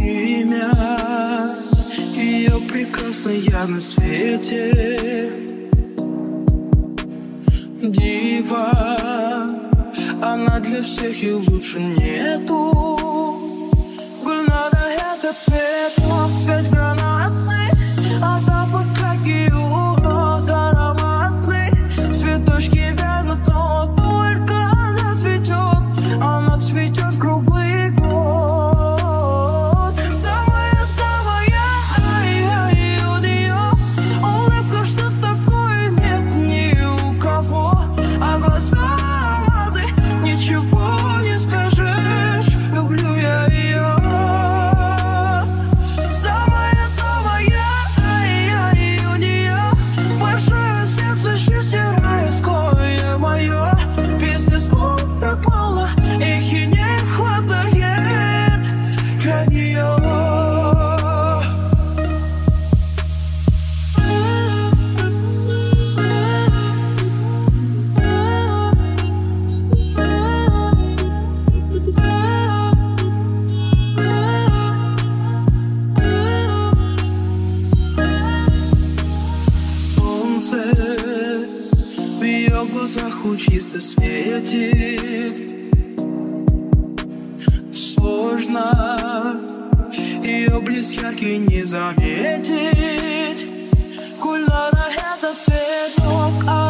имя ее прекрасное на свете. Дива, она для всех и лучше нету. Гульнара — это цветок, цвет гранатный, а запах как ее роз ароматный. Цветочки вянут, но только она цветет круглый год. Самая-самая, ай-яй, от ее улыбка, что такое нет ни у кого. А глаза алмазы, ничего не скажешь, люблю я ее. Самая-самая, ай-яй, у нее большое сердце, счастье райское мое. Песня слов пропала, их и не хватает для нее. Солнце в ее глазах лучисто светит. Сложно ее блеск яркий не заметить. Гульнара — это цветок,